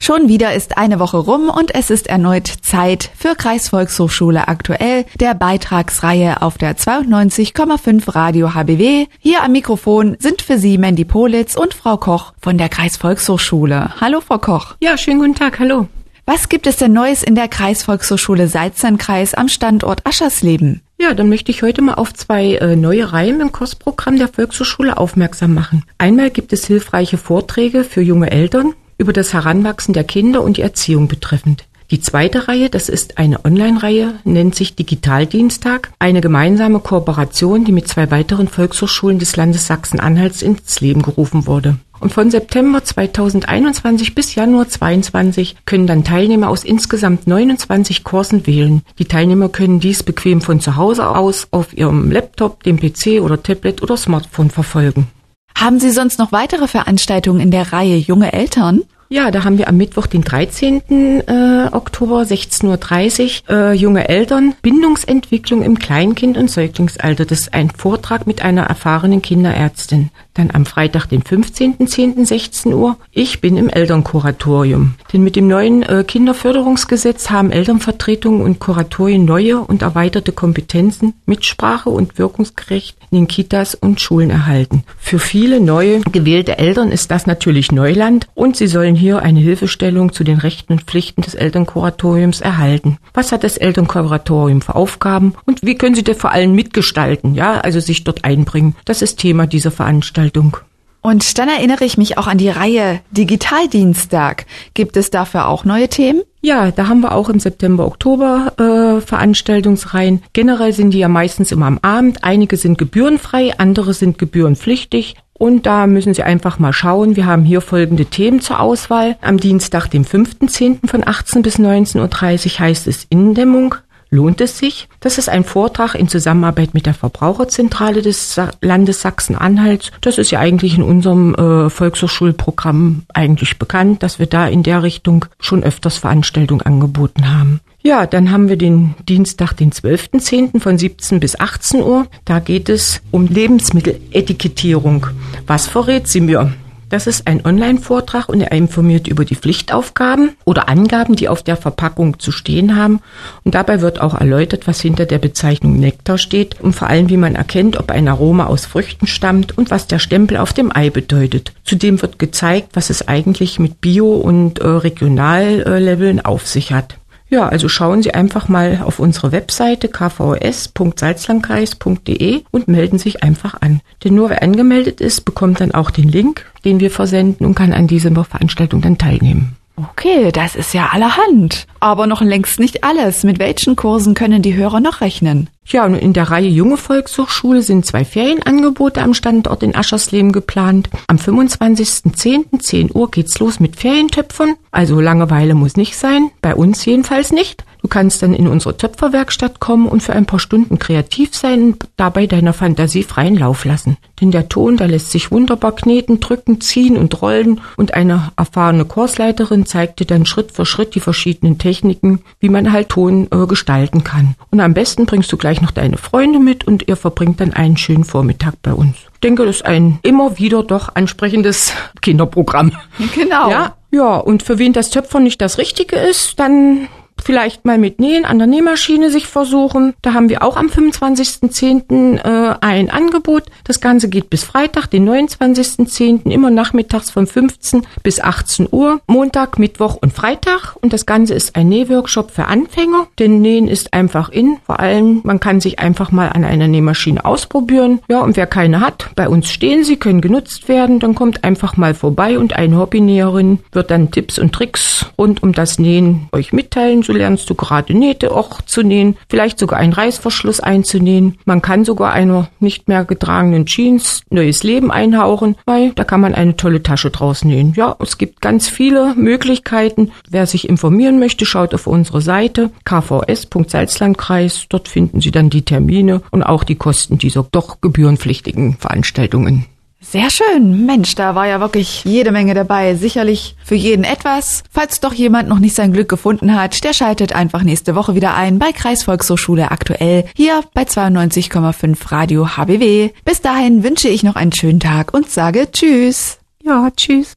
Schon wieder ist eine Woche rum und es ist erneut Zeit für Kreisvolkshochschule aktuell, der Beitragsreihe auf der 92,5 Radio HBW. Hier am Mikrofon sind für Sie Mandy Politz und Frau Koch von der Kreisvolkshochschule. Hallo Frau Koch. Ja, schönen guten Tag, hallo. Was gibt es denn Neues in der Kreisvolkshochschule Salzlandkreis am Standort Aschersleben? Ja, dann möchte ich heute mal auf zwei neue Reihen im Kursprogramm der Volkshochschule aufmerksam machen. Einmal gibt es hilfreiche Vorträge für junge Eltern über das Heranwachsen der Kinder und die Erziehung betreffend. Die zweite Reihe, das ist eine Online-Reihe, nennt sich Digitaldienstag, eine gemeinsame Kooperation, die mit zwei weiteren Volkshochschulen des Landes Sachsen-Anhalts ins Leben gerufen wurde. Und von September 2021 bis Januar 2022 können dann Teilnehmer aus insgesamt 29 Kursen wählen. Die Teilnehmer können dies bequem von zu Hause aus auf ihrem Laptop, dem PC oder Tablet oder Smartphone verfolgen. Haben Sie sonst noch weitere Veranstaltungen in der Reihe Junge Eltern? Ja, da haben wir am Mittwoch, den 13. Oktober, 16.30 Uhr, junge Eltern, Bindungsentwicklung im Kleinkind- und Säuglingsalter. Das ist ein Vortrag mit einer erfahrenen Kinderärztin. Dann am Freitag, den 15.10., 16 Uhr, ich bin im Elternkuratorium. Denn mit dem neuen Kinderförderungsgesetz haben Elternvertretungen und Kuratorien neue und erweiterte Kompetenzen, Mitsprache und wirkungsgerecht in den Kitas und Schulen erhalten. Für viele neu gewählte Eltern ist das natürlich Neuland und sie sollen hier eine Hilfestellung zu den Rechten und Pflichten des Elternkuratoriums erhalten. Was hat das Elternkuratorium für Aufgaben und wie können sie das vor allem mitgestalten, ja, also sich dort einbringen? Das ist Thema dieser Veranstaltung. Und dann erinnere ich mich auch an die Reihe Digitaldienstag. Gibt es dafür auch neue Themen? Ja, da haben wir auch im September, Oktober Veranstaltungsreihen. Generell sind die ja meistens immer am Abend. Einige sind gebührenfrei, andere sind gebührenpflichtig. Und da müssen Sie einfach mal schauen. Wir haben hier folgende Themen zur Auswahl. Am Dienstag, dem 5.10. von 18 bis 19.30 Uhr heißt es Innendämmung. Lohnt es sich? Das ist ein Vortrag in Zusammenarbeit mit der Verbraucherzentrale des Landes Sachsen-Anhalt. Das ist ja eigentlich in unserem Volkshochschulprogramm eigentlich bekannt, dass wir da in der Richtung schon öfters Veranstaltungen angeboten haben. Ja, dann haben wir den Dienstag, den 12.10. von 17 bis 18 Uhr. Da geht es um Lebensmitteletikettierung. Was verrät sie mir? Das ist ein Online-Vortrag und er informiert über die Pflichtaufgaben oder Angaben, die auf der Verpackung zu stehen haben. Und dabei wird auch erläutert, was hinter der Bezeichnung Nektar steht und vor allem, wie man erkennt, ob ein Aroma aus Früchten stammt und was der Stempel auf dem Ei bedeutet. Zudem wird gezeigt, was es eigentlich mit Bio- und Regionallabeln auf sich hat. Ja, also schauen Sie einfach mal auf unsere Webseite kvs.salzlandkreis.de und melden sich einfach an. Denn nur wer angemeldet ist, bekommt dann auch den Link, den wir versenden und kann an dieser Veranstaltung dann teilnehmen. Okay, das ist ja allerhand. Aber noch längst nicht alles. Mit welchen Kursen können die Hörer noch rechnen? Ja, und in der Reihe Junge Volkshochschule sind 2 Ferienangebote am Standort in Aschersleben geplant. Am 25.10. 10 Uhr geht's los mit Ferientöpfern. Also Langeweile muss nicht sein, bei uns jedenfalls nicht. Du kannst dann in unsere Töpferwerkstatt kommen und für ein paar Stunden kreativ sein und dabei deiner Fantasie freien Lauf lassen. Denn der Ton, da lässt sich wunderbar kneten, drücken, ziehen und rollen und eine erfahrene Kursleiterin zeigt dir dann Schritt für Schritt die verschiedenen Techniken, wie man halt Ton gestalten kann. Und am besten bringst du gleich noch deine Freunde mit und ihr verbringt dann einen schönen Vormittag bei uns. Ich denke, das ist ein immer wieder doch ansprechendes Kinderprogramm. Genau. Ja, und für wen das Töpfern nicht das Richtige ist, dann vielleicht mal mit Nähen an der Nähmaschine sich versuchen. Da haben wir auch am 25.10. Ein Angebot. Das Ganze geht bis Freitag, den 29.10. immer nachmittags von 15 bis 18 Uhr, Montag, Mittwoch und Freitag. Und das Ganze ist ein Nähworkshop für Anfänger, denn Nähen ist einfach in. Vor allem, man kann sich einfach mal an einer Nähmaschine ausprobieren. Ja, und wer keine hat, bei uns stehen sie, können genutzt werden. Dann kommt einfach mal vorbei und eine Hobbynäherin wird dann Tipps und Tricks rund um das Nähen euch mitteilen. So lernst du gerade Nähte auch zu nähen, vielleicht sogar einen Reißverschluss einzunähen. Man kann sogar einer nicht mehr getragenen Jeans neues Leben einhauchen, weil da kann man eine tolle Tasche draus nähen. Ja, es gibt ganz viele Möglichkeiten. Wer sich informieren möchte, schaut auf unsere Seite kvs.salzlandkreis. Dort finden Sie dann die Termine und auch die Kosten dieser doch gebührenpflichtigen Veranstaltungen. Sehr schön. Mensch, da war ja wirklich jede Menge dabei. Sicherlich für jeden etwas. Falls doch jemand noch nicht sein Glück gefunden hat, der schaltet einfach nächste Woche wieder ein bei Kreisvolkshochschule aktuell hier bei 92,5 Radio HBW. Bis dahin wünsche ich noch einen schönen Tag und sage Tschüss. Ja, tschüss.